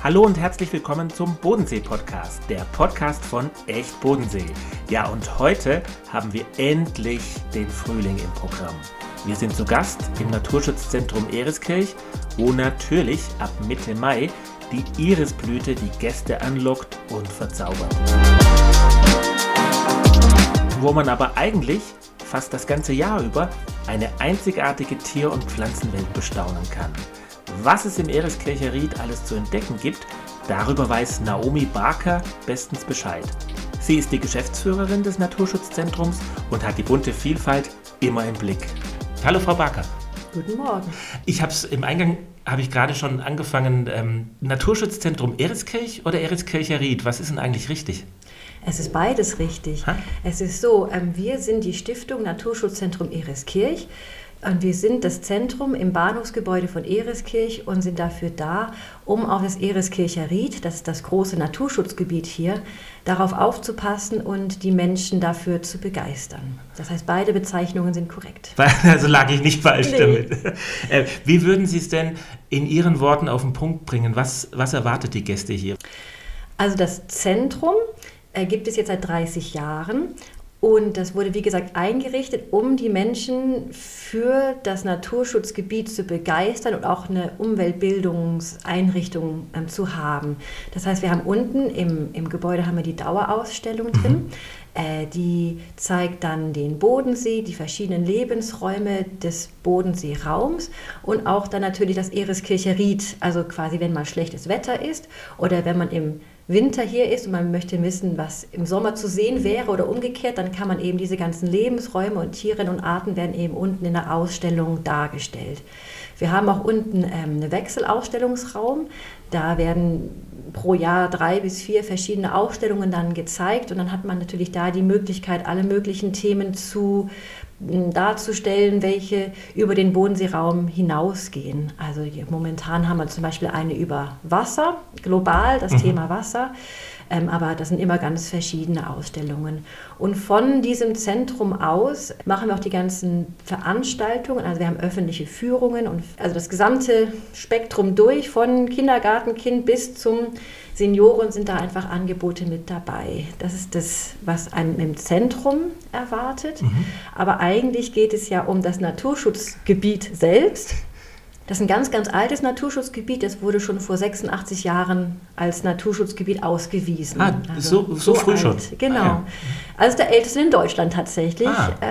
Hallo und herzlich willkommen zum Bodensee-Podcast, der Podcast von Echt Bodensee. Ja, und heute haben wir endlich den Frühling im Programm. Wir sind zu Gast im Naturschutzzentrum Eriskirch, wo natürlich ab Mitte Mai die Irisblüte die Gäste anlockt und verzaubert. Wo man aber eigentlich fast das ganze Jahr über eine einzigartige Tier- und Pflanzenwelt bestaunen kann. Was es im Eriskircher Ried alles zu entdecken gibt, darüber weiß Naomi Barker bestens Bescheid. Sie ist die Geschäftsführerin des Naturschutzzentrums und hat die bunte Vielfalt immer im Blick. Hallo Frau Barker. Guten Morgen. Im Eingang habe ich gerade schon angefangen, Naturschutzzentrum Eriskirch oder Eriskircher Ried, was ist denn eigentlich richtig? Es ist beides richtig. Es ist so, wir sind die Stiftung Naturschutzzentrum Eriskirch. Und wir sind das Zentrum im Bahnhofsgebäude von Eriskirch und sind dafür da, um auf das Eriskircher Ried, das ist das große Naturschutzgebiet hier, darauf aufzupassen und die Menschen dafür zu begeistern. Das heißt, beide Bezeichnungen sind korrekt. Also lag ich nicht falsch damit. Wie würden Sie es denn in Ihren Worten auf den Punkt bringen? Was erwartet die Gäste hier? Also das Zentrum gibt es jetzt seit 30 Jahren. Und das wurde, wie gesagt, eingerichtet, um die Menschen für das Naturschutzgebiet zu begeistern und auch eine Umweltbildungseinrichtung zu haben. Das heißt, wir haben unten im Gebäude haben wir die Dauerausstellung drin. Die zeigt dann den Bodensee, die verschiedenen Lebensräume des Bodenseeraums und auch dann natürlich das Eriskircher Ried, also quasi, wenn mal schlechtes Wetter ist oder wenn man im Winter hier ist und man möchte wissen, was im Sommer zu sehen wäre oder umgekehrt, dann kann man eben diese ganzen Lebensräume und Tiere und Arten werden eben unten in der Ausstellung dargestellt. Wir haben auch unten einen Wechselausstellungsraum, da werden pro Jahr 3 bis 4 verschiedene Ausstellungen dann gezeigt und dann hat man natürlich da die Möglichkeit, alle möglichen Themen darzustellen, welche über den Bodenseeraum hinausgehen. Also momentan haben wir zum Beispiel eine über Wasser, global das Thema Wasser, aber das sind immer ganz verschiedene Ausstellungen. Und von diesem Zentrum aus machen wir auch die ganzen Veranstaltungen, also wir haben öffentliche Führungen und also das gesamte Spektrum durch, von Kindergartenkind bis zum Senioren sind da einfach Angebote mit dabei. Das ist das, was einem im Zentrum erwartet. Aber eigentlich geht es ja um das Naturschutzgebiet selbst. Das ist ein ganz, ganz altes Naturschutzgebiet. Das wurde schon vor 86 Jahren als Naturschutzgebiet ausgewiesen. So früh alt. Schon? Genau. Ja. Also der älteste in Deutschland tatsächlich.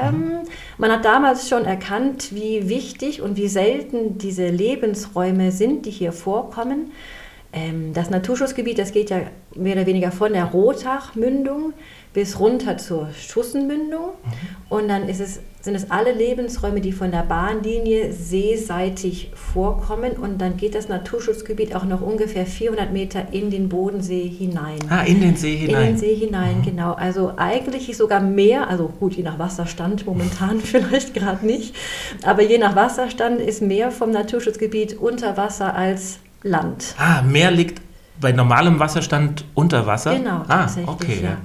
Man hat damals schon erkannt, wie wichtig und wie selten diese Lebensräume sind, die hier vorkommen. Das Naturschutzgebiet, das geht ja mehr oder weniger von der Rotach-Mündung bis runter zur Schussenmündung. Und dann sind es alle Lebensräume, die von der Bahnlinie seeseitig vorkommen. Und dann geht das Naturschutzgebiet auch noch ungefähr 400 Meter in den Bodensee hinein. In den See hinein? In den See hinein, genau. Also eigentlich sogar mehr, also gut, je nach Wasserstand momentan vielleicht gerade nicht, aber je nach Wasserstand ist mehr vom Naturschutzgebiet unter Wasser als Land. Meer liegt bei normalem Wasserstand unter Wasser? Genau, tatsächlich. Okay, ja.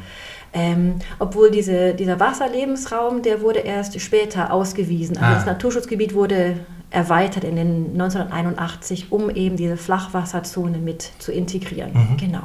Obwohl dieser Wasserlebensraum, der wurde erst später ausgewiesen. Also das Naturschutzgebiet wurde erweitert in den 1981, um eben diese Flachwasserzone mit zu integrieren. Genau.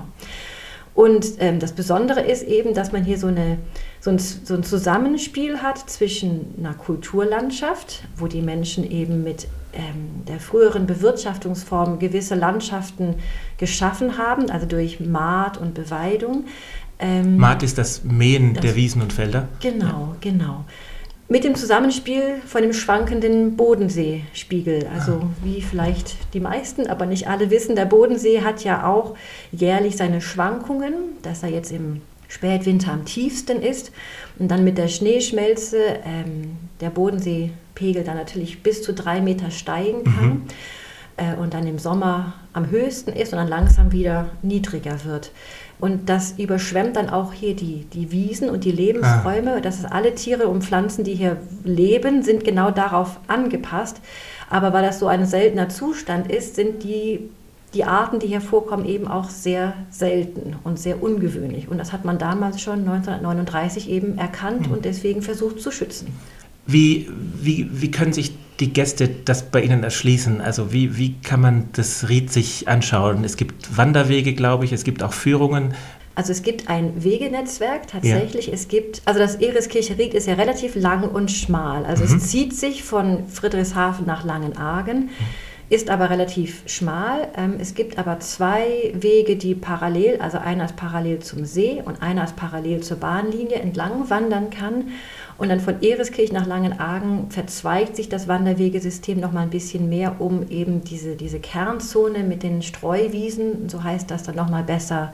Und das Besondere ist eben, dass man hier so ein Zusammenspiel hat zwischen einer Kulturlandschaft, wo die Menschen eben mit der früheren Bewirtschaftungsform gewisse Landschaften geschaffen haben, also durch Maat und Beweidung. Maat ist das Mähen der Wiesen und Felder? Genau. Mit dem Zusammenspiel von dem schwankenden Bodenseespiegel. Also wie vielleicht die meisten, aber nicht alle wissen, der Bodensee hat ja auch jährlich seine Schwankungen, dass er jetzt im Spätwinter am tiefsten ist und dann mit der Schneeschmelze der Bodenseepegel dann natürlich bis zu 3 Meter steigen kann und dann im Sommer am höchsten ist und dann langsam wieder niedriger wird. Und das überschwemmt dann auch hier die Wiesen und die Lebensräume. Das ist alle Tiere und Pflanzen, die hier leben, sind genau darauf angepasst. Aber weil das so ein seltener Zustand ist, sind die Arten, die hier vorkommen, eben auch sehr selten und sehr ungewöhnlich. Und das hat man damals schon 1939 eben erkannt und deswegen versucht zu schützen. Wie können sich die Gäste das bei Ihnen erschließen? Also wie kann man das Ried sich anschauen? Es gibt Wanderwege, glaube ich, es gibt auch Führungen. Also es gibt ein Wegenetzwerk tatsächlich. Ja. Also das Eriskircher Ried ist ja relativ lang und schmal. Also es zieht sich von Friedrichshafen nach Langenargen, ist aber relativ schmal. Es gibt aber 2 Wege, die parallel, also einer ist parallel zum See und einer ist parallel zur Bahnlinie entlang wandern kann. Und dann von Eriskirch nach Langenargen verzweigt sich das Wanderwegesystem noch mal ein bisschen mehr, um eben diese Kernzone mit den Streuwiesen, so heißt das, dann noch mal besser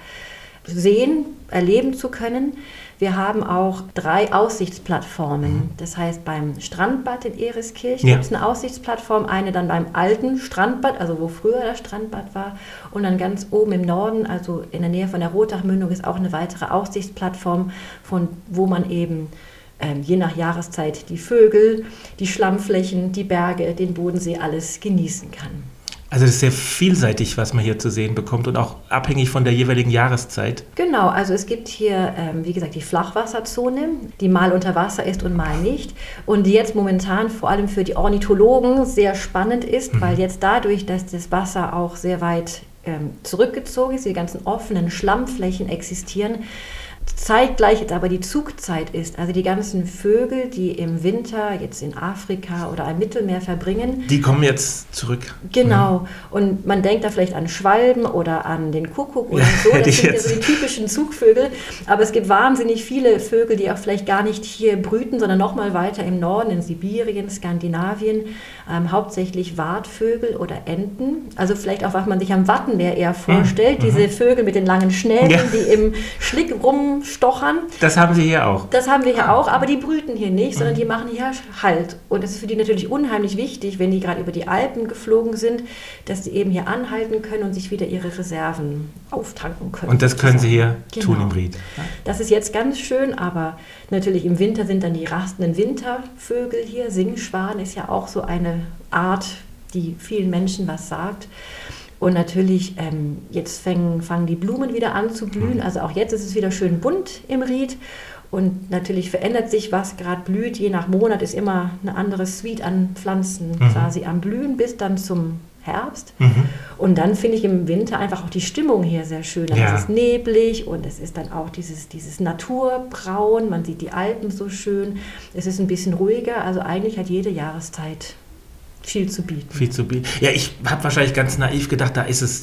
sehen, erleben zu können. Wir haben auch 3 Aussichtsplattformen. Das heißt, beim Strandbad in Eriskirch gibt es eine Aussichtsplattform, eine dann beim alten Strandbad, also wo früher das Strandbad war, und dann ganz oben im Norden, also in der Nähe von der Rotachmündung, ist auch eine weitere Aussichtsplattform, von wo man eben je nach Jahreszeit die Vögel, die Schlammflächen, die Berge, den Bodensee, alles genießen kann. Also das ist sehr vielseitig, was man hier zu sehen bekommt und auch abhängig von der jeweiligen Jahreszeit. Genau, also es gibt hier, wie gesagt, die Flachwasserzone, die mal unter Wasser ist und mal nicht. Und die jetzt momentan vor allem für die Ornithologen sehr spannend ist, weil jetzt dadurch, dass das Wasser auch sehr weit zurückgezogen ist, die ganzen offenen Schlammflächen existieren, zeitgleich jetzt aber die Zugzeit ist, also die ganzen Vögel, die im Winter jetzt in Afrika oder am Mittelmeer verbringen. Die kommen jetzt zurück. Genau. Und man denkt da vielleicht an Schwalben oder an den Kuckuck oder so. Das sind ja so die typischen Zugvögel. Aber es gibt wahnsinnig viele Vögel, die auch vielleicht gar nicht hier brüten, sondern noch mal weiter im Norden, in Sibirien, Skandinavien. Hauptsächlich Wartvögel oder Enten. Also vielleicht auch, was man sich am Wattenmeer eher vorstellt. Diese Vögel mit den langen Schnäbeln, die im Schlick rumstochern. Das haben Sie hier auch. Das haben wir hier auch, aber die brüten hier nicht, sondern die machen hier Halt. Und es ist für die natürlich unheimlich wichtig, wenn die gerade über die Alpen geflogen sind, dass sie eben hier anhalten können und sich wieder ihre Reserven auftanken können. Und das können Sie hier tun im Ried. Das ist jetzt ganz schön, aber natürlich im Winter sind dann die rastenden Wintervögel hier. Singschwan ist ja auch so eine Art, die vielen Menschen was sagt. Und natürlich, jetzt fangen die Blumen wieder an zu blühen. Also auch jetzt ist es wieder schön bunt im Ried. Und natürlich verändert sich, was gerade blüht. Je nach Monat ist immer eine andere Suite an Pflanzen quasi am Blühen bis dann zum Herbst. Und dann finde ich im Winter einfach auch die Stimmung hier sehr schön. Dann ist es neblig und es ist dann auch dieses Naturbraun. Man sieht die Alpen so schön. Es ist ein bisschen ruhiger. Also eigentlich hat jede Jahreszeit viel zu bieten. Ja, ich habe wahrscheinlich ganz naiv gedacht,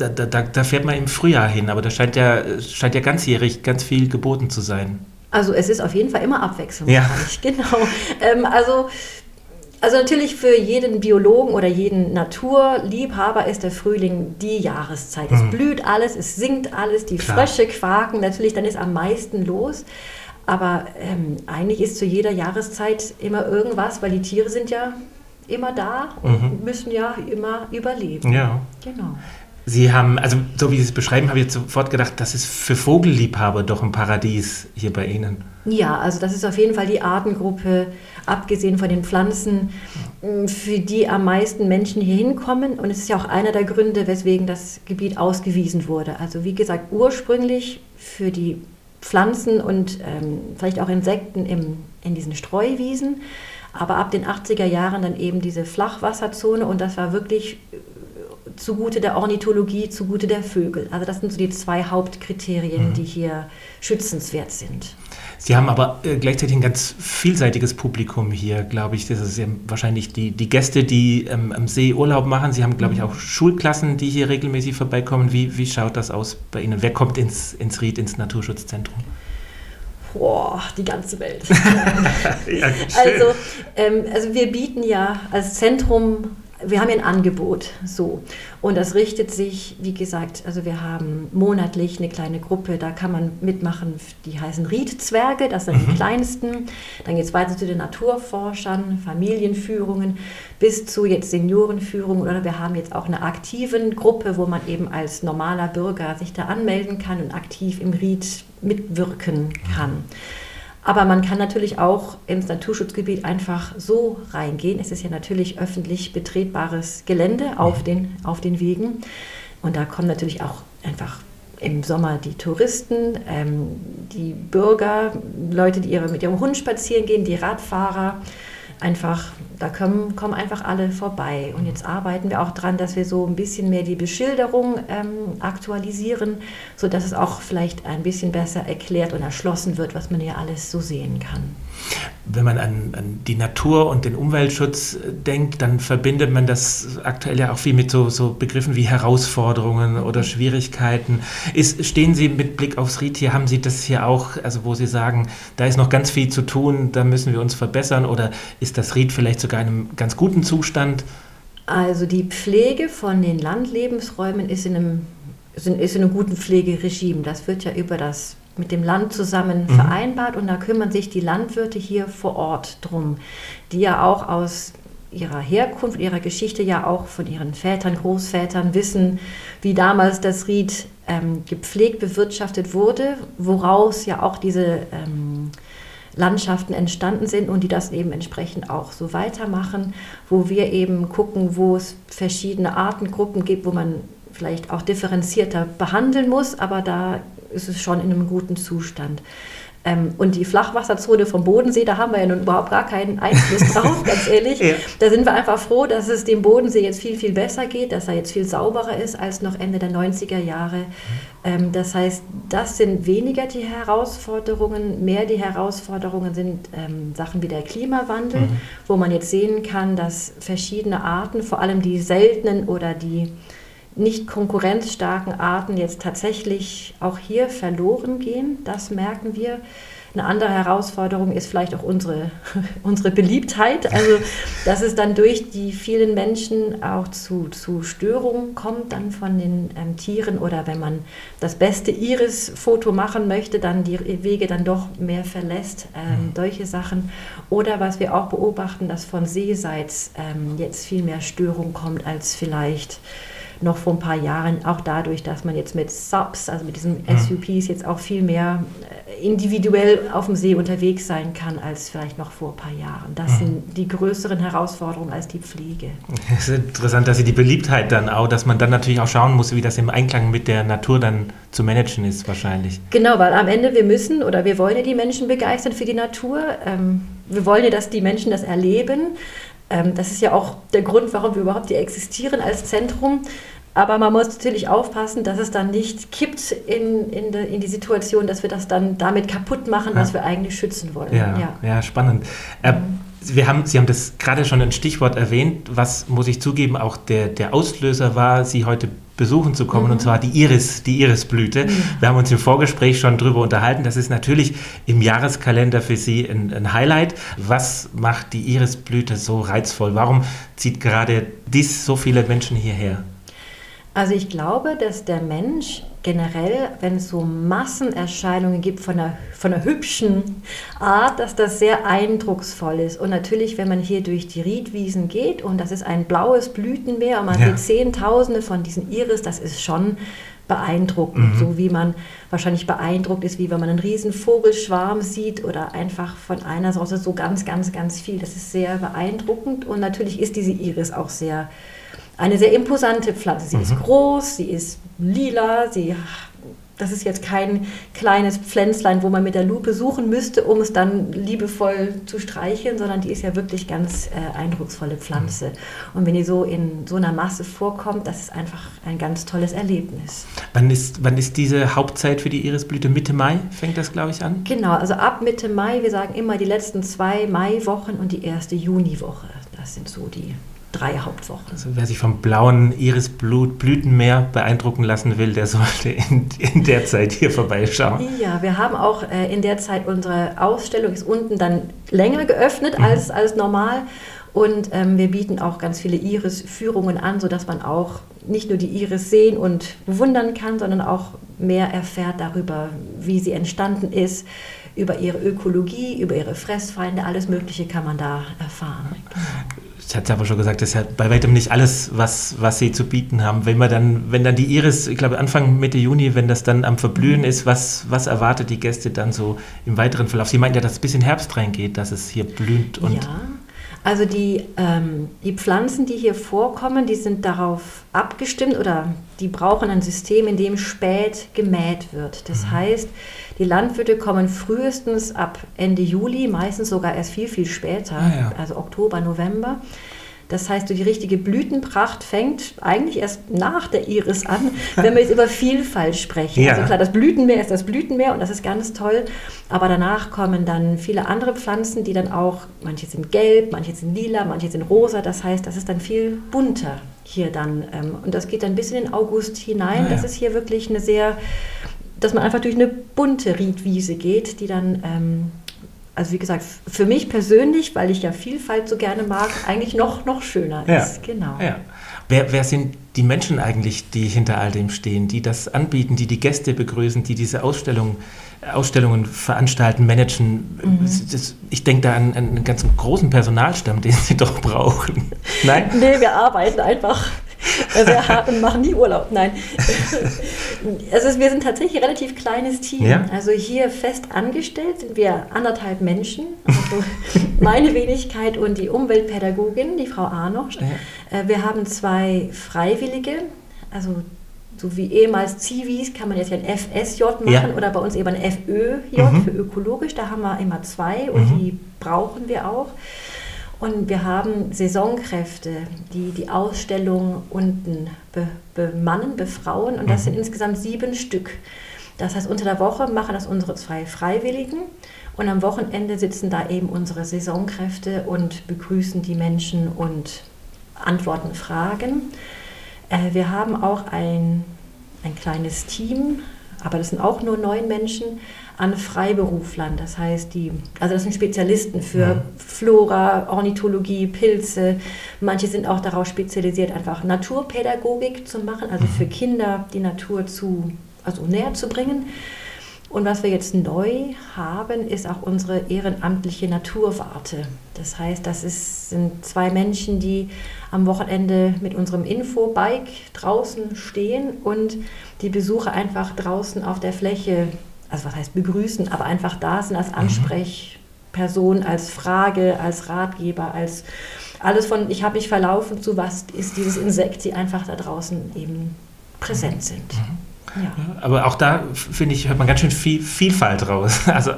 da fährt man im Frühjahr hin, aber da scheint ja ganzjährig ganz viel geboten zu sein. Also es ist auf jeden Fall immer abwechslungsreich, genau. Also natürlich für jeden Biologen oder jeden Naturliebhaber ist der Frühling die Jahreszeit. Es blüht alles, es singt alles, die Frösche quaken, natürlich dann ist am meisten los. Aber eigentlich ist zu jeder Jahreszeit immer irgendwas, weil die Tiere sind ja immer da und müssen ja immer überleben. Ja. Genau. Sie haben, also so wie Sie es beschreiben, habe ich jetzt sofort gedacht, das ist für Vogelliebhaber doch ein Paradies hier bei Ihnen. Ja, also das ist auf jeden Fall die Artengruppe, abgesehen von den Pflanzen, für die am meisten Menschen hier hinkommen. Und es ist ja auch einer der Gründe, weswegen das Gebiet ausgewiesen wurde. Also wie gesagt, ursprünglich für die Pflanzen und vielleicht auch Insekten in diesen Streuwiesen. Aber ab den 80er Jahren dann eben diese Flachwasserzone und das war wirklich zugute der Ornithologie, zugute der Vögel. Also das sind so die 2 Hauptkriterien, die hier schützenswert sind. Sie haben aber gleichzeitig ein ganz vielseitiges Publikum hier, glaube ich. Das ist ja wahrscheinlich die Gäste, die am See Urlaub machen. Sie haben, glaube ich, auch Schulklassen, die hier regelmäßig vorbeikommen. Wie schaut das aus bei Ihnen? Wer kommt ins Ried, ins Naturschutzzentrum? Boah, die ganze Welt. Ja, also wir bieten ja als Zentrum, wir haben ja ein Angebot, so. Und das richtet sich, wie gesagt, also wir haben monatlich eine kleine Gruppe, da kann man mitmachen, die heißen Rietzwerge, das sind die kleinsten. Dann geht es weiter zu den Naturforschern, Familienführungen, bis zu jetzt Seniorenführungen. Oder wir haben jetzt auch eine aktiven Gruppe, wo man eben als normaler Bürger sich da anmelden kann und aktiv im Ried mitwirken kann. Aber man kann natürlich auch ins Naturschutzgebiet einfach so reingehen. Es ist ja natürlich öffentlich betretbares Gelände auf den Wegen. Und da kommen natürlich auch einfach im Sommer die Touristen, die Bürger, Leute, die mit ihrem Hund spazieren gehen, die Radfahrer. einfach, da kommen einfach alle vorbei. Und jetzt arbeiten wir auch dran, dass wir so ein bisschen mehr die Beschilderung aktualisieren, sodass es auch vielleicht ein bisschen besser erklärt und erschlossen wird, was man hier alles so sehen kann. Wenn man an die Natur und den Umweltschutz denkt, dann verbindet man das aktuell ja auch viel mit so Begriffen wie Herausforderungen oder Schwierigkeiten. Stehen Sie mit Blick aufs Ried hier, haben Sie das hier auch, also wo Sie sagen, da ist noch ganz viel zu tun, da müssen wir uns verbessern, oder ist das Ried vielleicht sogar in einem ganz guten Zustand? Also die Pflege von den Landlebensräumen ist in einem guten Pflegeregime. Das wird ja mit dem Land zusammen vereinbart, und da kümmern sich die Landwirte hier vor Ort drum, die ja auch aus ihrer Herkunft, ihrer Geschichte ja auch von ihren Vätern, Großvätern wissen, wie damals das Ried gepflegt, bewirtschaftet wurde, woraus ja auch diese Landschaften entstanden sind und die das eben entsprechend auch so weitermachen, wo wir eben gucken, wo es verschiedene Artengruppen gibt, wo man vielleicht auch differenzierter behandeln muss, aber da ist es schon in einem guten Zustand. Und die Flachwasserzone vom Bodensee, da haben wir ja nun überhaupt gar keinen Einfluss drauf, ganz ehrlich. Ja. Da sind wir einfach froh, dass es dem Bodensee jetzt viel, viel besser geht, dass er jetzt viel sauberer ist als noch Ende der 90er Jahre. Das heißt, das sind weniger die Herausforderungen, mehr die Herausforderungen sind Sachen wie der Klimawandel, wo man jetzt sehen kann, dass verschiedene Arten, vor allem die seltenen oder die nicht konkurrenzstarken Arten jetzt tatsächlich auch hier verloren gehen. Das merken wir. Eine andere Herausforderung ist vielleicht auch unsere Beliebtheit. Also, dass es dann durch die vielen Menschen auch zu Störungen kommt dann von den Tieren, oder wenn man das beste Iris-Foto machen möchte, dann die Wege dann doch mehr verlässt. Solche Sachen. Oder was wir auch beobachten, dass von seeseits jetzt viel mehr Störung kommt als vielleicht noch vor ein paar Jahren, auch dadurch, dass man jetzt mit SUPs, also mit diesen SUPs, jetzt auch viel mehr individuell auf dem See unterwegs sein kann, als vielleicht noch vor ein paar Jahren. Das sind die größeren Herausforderungen als die Pflege. Es ist interessant, dass Sie die Beliebtheit dann auch, dass man dann natürlich auch schauen muss, wie das im Einklang mit der Natur dann zu managen ist wahrscheinlich. Genau, weil am Ende wir wollen ja die Menschen begeistern für die Natur. Wir wollen ja, dass die Menschen das erleben. Das ist ja auch der Grund, warum wir überhaupt hier existieren als Zentrum. Aber man muss natürlich aufpassen, dass es dann nicht kippt in die Situation, dass wir das dann damit kaputt machen, was wir eigentlich schützen wollen. Ja, spannend. Sie haben das gerade schon ein Stichwort erwähnt, was, muss ich zugeben, auch der Auslöser war, Sie heute besuchen zu kommen, und zwar die Irisblüte. Wir haben uns im Vorgespräch schon drüber unterhalten. Das ist natürlich im Jahreskalender für Sie ein Highlight. Was macht die Irisblüte so reizvoll? Warum zieht gerade so viele Menschen hierher? Also ich glaube, dass der Mensch generell, wenn es so Massenerscheinungen gibt von einer hübschen Art, dass das sehr eindrucksvoll ist. Und natürlich, wenn man hier durch die Riedwiesen geht und das ist ein blaues Blütenmeer und man sieht Zehntausende von diesen Iris, das ist schon beeindruckend. So wie man wahrscheinlich beeindruckt ist, wie wenn man einen riesen Vogelschwarm sieht oder einfach von einer Sorte so ganz, ganz, ganz viel. Das ist sehr beeindruckend, und natürlich ist diese Iris auch eine sehr imposante Pflanze. Sie ist groß, sie ist lila, das ist jetzt kein kleines Pflänzlein, wo man mit der Lupe suchen müsste, um es dann liebevoll zu streicheln, sondern die ist ja wirklich ganz eindrucksvolle Pflanze. Und wenn die so in so einer Masse vorkommt, das ist einfach ein ganz tolles Erlebnis. Wann ist diese Hauptzeit für die Irisblüte? Mitte Mai fängt das, glaube ich, an? Genau, also ab Mitte Mai, wir sagen immer die letzten 2 Maiwochen und die erste Juniwoche. Das sind so die 3 Hauptwochen. Also wer sich vom blauen Irisblütenmeer beeindrucken lassen will, der sollte in der Zeit hier vorbeischauen. Ja, wir haben auch in der Zeit, unsere Ausstellung ist unten dann länger geöffnet als normal, und wir bieten auch ganz viele Iris-Führungen an, sodass man auch nicht nur die Iris sehen und bewundern kann, sondern auch mehr erfährt darüber, wie sie entstanden ist, über ihre Ökologie, über ihre Fressfeinde, alles Mögliche kann man da erfahren. Ich hatte aber schon gesagt, das ist ja bei weitem nicht alles, was Sie zu bieten haben. Wenn dann die Iris, ich glaube Anfang Mitte Juni, wenn das dann am Verblühen ist, was erwartet die Gäste dann so im weiteren Verlauf? Sie meinten ja, dass es bis in Herbst reingeht, dass es hier blüht. Und ja, Also die Pflanzen, die hier vorkommen, die sind darauf abgestimmt oder die brauchen ein System, in dem spät gemäht wird. Das heißt, die Landwirte kommen frühestens ab Ende Juli, meistens sogar erst viel, viel später, also Oktober, November. Das heißt, die richtige Blütenpracht fängt eigentlich erst nach der Iris an, wenn wir jetzt über Vielfalt sprechen. Ja. Also klar, das Blütenmeer ist das Blütenmeer und das ist ganz toll, aber danach kommen dann viele andere Pflanzen, die dann auch, manche sind gelb, manche sind lila, manche sind rosa, das heißt, das ist dann viel bunter hier dann und das geht dann bis in den August hinein. Ja. Das ist hier wirklich eine dass man einfach durch eine bunte Riedwiese geht, die dann... Also wie gesagt, für mich persönlich, weil ich ja Vielfalt so gerne mag, eigentlich noch schöner ist. Genau. Ja. Wer sind die Menschen eigentlich, die hinter all dem stehen, die das anbieten, die Gäste begrüßen, die diese Ausstellungen veranstalten, managen? Ich denke da an einen ganz großen Personalstamm, den sie doch brauchen. Nein? Nee, wir arbeiten einfach sehr hart und machen nie Urlaub. Nein. Also wir sind tatsächlich ein relativ kleines Team. Ja? Also hier fest angestellt sind wir 1,5 Menschen. Also meine Wenigkeit und die Umweltpädagogin, die Frau Arnocht. Ja. Wir haben 2 Freiwillige, also so wie ehemals Zivis kann man jetzt ja ein FSJ machen oder bei uns eben ein FÖJ für ökologisch. Da haben wir immer 2 und die brauchen wir auch. Und wir haben Saisonkräfte, die die Ausstellung unten bemannen, befrauen. Und das sind insgesamt 7 Stück. Das heißt, unter der Woche machen das unsere 2 Freiwilligen. Und am Wochenende sitzen da eben unsere Saisonkräfte und begrüßen die Menschen und antworten Fragen. Wir haben auch ein kleines Team, aber das sind auch nur 9 Menschen, an Freiberuflern. Das heißt, das sind Spezialisten für Flora, Ornithologie, Pilze. Manche sind auch darauf spezialisiert, einfach Naturpädagogik zu machen, also für Kinder die Natur näher zu bringen. Und was wir jetzt neu haben, ist auch unsere ehrenamtliche Naturwarte. Das heißt, sind 2 Menschen, die am Wochenende mit unserem Infobike draußen stehen und die Besucher einfach draußen auf der Fläche, also was heißt begrüßen, aber einfach da sind als Ansprechperson, als Frage, als Ratgeber, als alles von ich habe mich verlaufen zu was ist dieses Insekt, die einfach da draußen eben präsent sind. Ja. Aber auch da, finde ich, hört man ganz schön viel Vielfalt raus. Also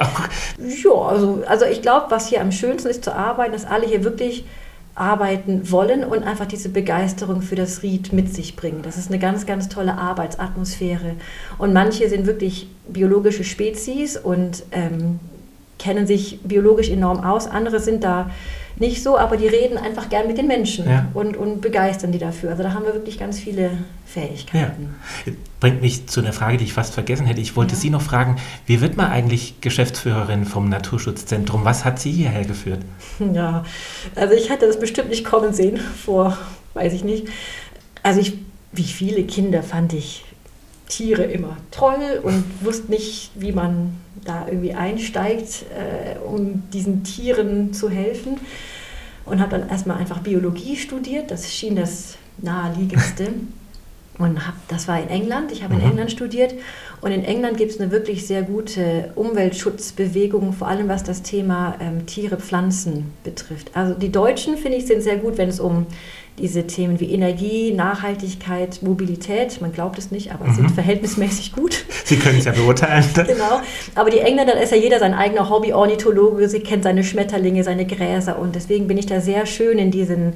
ich glaube, was hier am schönsten ist zu arbeiten, dass alle hier wirklich arbeiten wollen und einfach diese Begeisterung für das Ried mit sich bringen. Das ist eine ganz, ganz tolle Arbeitsatmosphäre. Und manche sind wirklich biologische Spezies und kennen sich biologisch enorm aus. Andere sind da nicht so, aber die reden einfach gern mit den Menschen und begeistern die dafür. Also da haben wir wirklich ganz viele Fähigkeiten. Ja. Bringt mich zu einer Frage, die ich fast vergessen hätte. Ich wollte Sie noch fragen, wie wird man eigentlich Geschäftsführerin vom Naturschutzzentrum? Was hat Sie hierher geführt? Ja, also ich hatte das bestimmt nicht kommen sehen weiß ich nicht. Also wie viele Kinder fand ich Tiere immer toll und wusste nicht, wie man da irgendwie einsteigt, um diesen Tieren zu helfen. Und habe dann erstmal einfach Biologie studiert, das schien das naheliegendste. Und das war in England, ich habe in England studiert. Und in England gibt es eine wirklich sehr gute Umweltschutzbewegung, vor allem was das Thema Tiere, Pflanzen betrifft. Also die Deutschen, finde ich, sind sehr gut, wenn es um diese Themen wie Energie, Nachhaltigkeit, Mobilität, man glaubt es nicht, aber sind verhältnismäßig gut. Sie können es ja beurteilen. Genau, aber die Engländer, da ist ja jeder sein eigener Hobby-Ornithologe, sie kennt seine Schmetterlinge, seine Gräser und deswegen bin ich da sehr schön in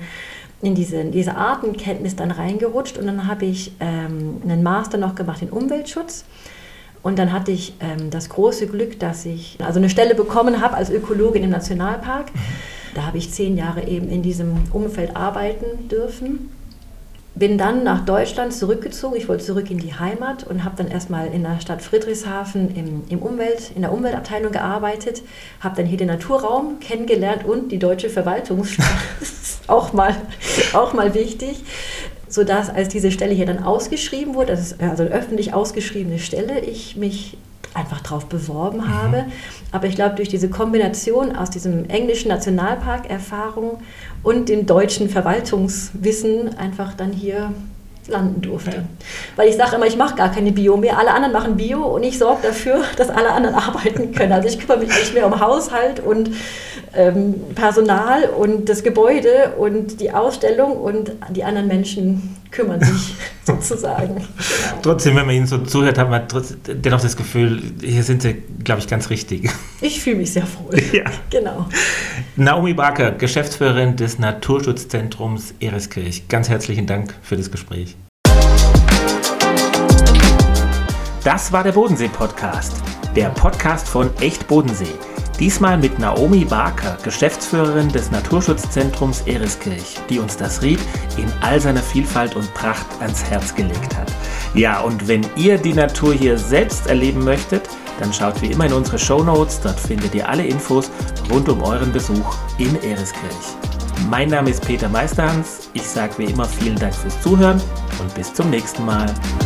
diese Artenkenntnis dann reingerutscht und dann habe ich einen Master noch gemacht in Umweltschutz und dann hatte ich das große Glück, dass ich eine Stelle bekommen habe als Ökologin im Nationalpark. Da habe ich 10 Jahre eben in diesem Umfeld arbeiten dürfen. Bin dann nach Deutschland zurückgezogen, ich wollte zurück in die Heimat und habe dann erstmal in der Stadt Friedrichshafen in der Umweltabteilung gearbeitet, habe dann hier den Naturraum kennengelernt und die deutsche Verwaltungssprache, auch mal wichtig, sodass als diese Stelle hier dann ausgeschrieben wurde, das ist also eine öffentlich ausgeschriebene Stelle, ich mich einfach drauf beworben habe. Aber ich glaube, durch diese Kombination aus diesem englischen Nationalpark-Erfahrung und dem deutschen Verwaltungswissen einfach dann hier landen durfte. Weil ich sage immer, ich mache gar keine Bio mehr. Alle anderen machen Bio und ich sorge dafür, dass alle anderen arbeiten können. Also ich kümmere mich nicht mehr um Haushalt und Personal und das Gebäude und die Ausstellung und die anderen Menschen kümmern sich sozusagen. Genau. Trotzdem, wenn man Ihnen so zuhört, hat man dennoch das Gefühl, hier sind Sie, glaube ich, ganz richtig. Ich fühle mich sehr wohl. Ja. Genau. Naomi Barker, Geschäftsführerin des Naturschutzzentrums Ereskirch. Ganz herzlichen Dank für das Gespräch. Das war der Bodensee-Podcast, der Podcast von Echt Bodensee. Diesmal mit Naomi Barker, Geschäftsführerin des Naturschutzzentrums Ereskirch, die uns das Ried in all seiner Vielfalt und Pracht ans Herz gelegt hat. Ja, und wenn ihr die Natur hier selbst erleben möchtet, dann schaut wie immer in unsere Shownotes, dort findet ihr alle Infos rund um euren Besuch in Ereskirch. Mein Name ist Peter Meisterhans, ich sage wie immer vielen Dank fürs Zuhören und bis zum nächsten Mal.